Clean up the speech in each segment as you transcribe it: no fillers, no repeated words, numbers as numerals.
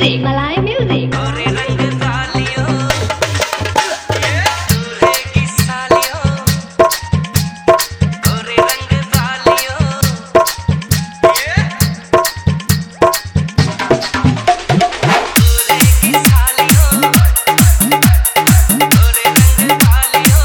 music. गोरे रंग वालियों, दूल्हे की सालियों, गोरे रंग वालियों, दूल्हे की सालियों, गोरे रंग वालियों,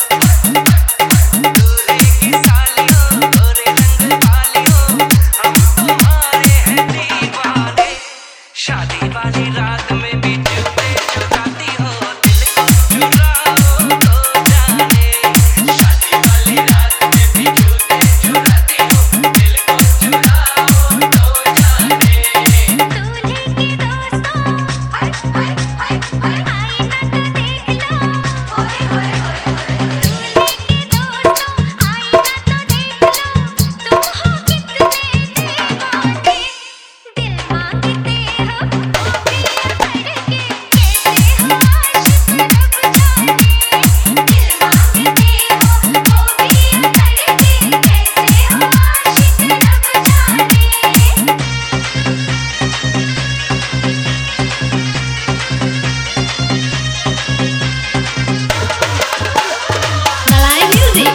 दूल्हे की सालियों, गोरे रंग वालियों, हम तुम्हारे हैं दीवाने। शादी वाली रात में भी चुपे चुराती हो दिल को, चुराओ तो जाने। शादी वाली रात में भी चुपे चुराती हो दिल को, चुराओ तो जाने। दूल्हे के दोस्तों, हाय हाय हाय हाय, आईना तो देख लो, ओए ओए ओए ओए। दूल्हे के दोस्तों, आईना तो देख लो, तुम हो कितने दीवाने। दिल मांगते हो वो भी करके, कैसे हो आशिक रब जाने। दिल मांगते हो वो भी करके, कैसे हो आशिक रब जाने। Malay music.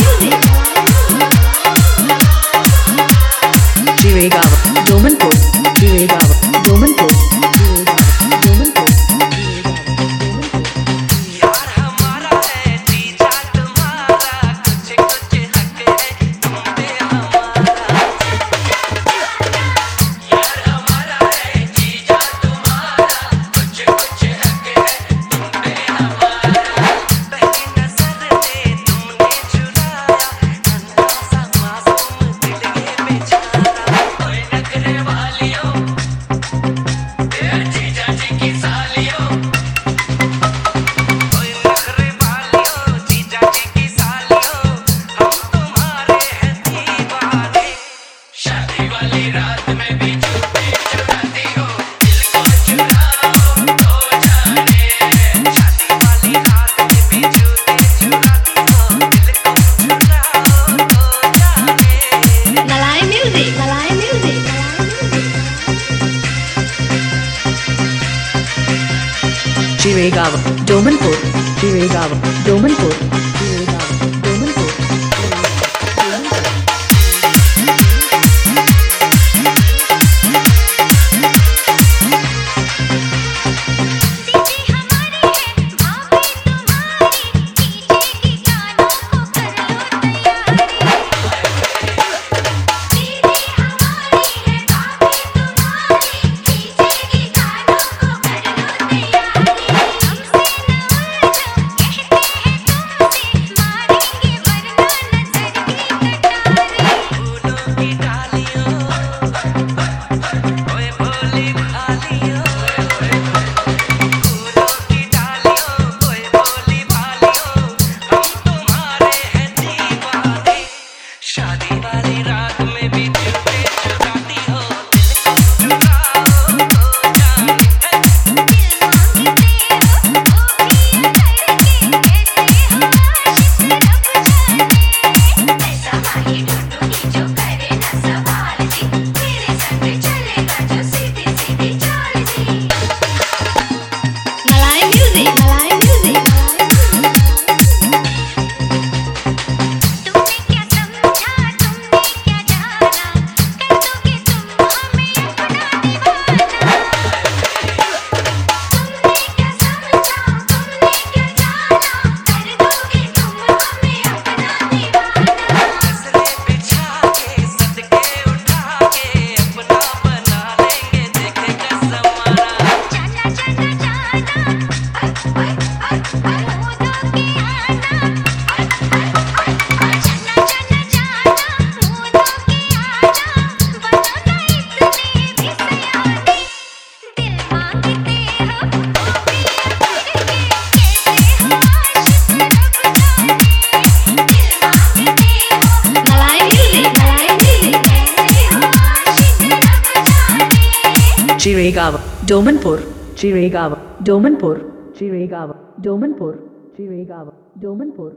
Jiregawa, Domanpur, Jiregawa, Domanpur, Jiregawa, Domanpur, यार हमारा है जीजा तुम्हारा, कुछ कुछ हक है तुम पे हमारा। यार हमारा है जीजा तुम्हारा, कुछ कुछ हक है तुम पे हमारा। पहली नजर में तुमने चुराया, नन्हा सा मासूम दिल ये बेचारा। ओए नखरे वालियों, ए जीजा जी की सालियों, ओए नखरे वालियों, जीजा जी की सालियों, हम तुम्हारे हैं दीवाने। शादी वाली रात में भी चुपे चुराती हो दिल को, चुराओ तो जाने। शादी वाली रात में भी चुपे चुराती हो दिल को, चुराओ तो जाने। Malay music. Jiregawa, Domanpur, Jiregawa, Domanpur, Jiregawa, Domanpur, दीदी हमारी है, भाभी तुम्हारी, डीजे की गानों को कर लो तैयारी। दीदी हमारी है, भाभी तुम्हारी, डीजे की गानों को कर लो तैयारी। हमसे न उलझो, कहते हैं तुमसे, मारेंगे वरना नजर की कटारी। फूलों की डालियों, ओए भोली भालियों, फूलों की डालियों, ओए भोली भालियों, हम तुम्हारे हैं दीवाने। शादी वाली रात में भी चुपे चुराती हो दिल को, चुराओ तो जाने। दिल मांगते हो वो भी करके, कैसे हो आशिक रब जाने। ऐसा माही ढूंढूंगी जो करे न सवाल जी, मेरे संग चलेगा जो सीधी सीधी चाल जी। Malay music. तुमने क्या समझा, तुमने क्या जाना, कर दोगे तुम हमें अपना दीवाना। तुमने क्या समझा, तुमने क्या जाना, कर दोगे तुम हमें अपना दीवाना। फसले बिछा के सदके उठा के अपना बना लेंगे, देखेगा ज़माना। जाना जाना जाना, ओए ओए ओए, मुँह धो के आना। जाना जाना जाना, मुँह धो के आना, बनो ना इतने भी सयाने। दिल मांगते हो वो भी करके, कैसे हो आशिक रब जाने। दिल मांगते हो Malay music. कैसे हो आशिक रब जाने। Jiregawa, Domanpur, Jiregawa, Domanpur, Jiregawa, Domanpur, Jiregawa, Domanpur.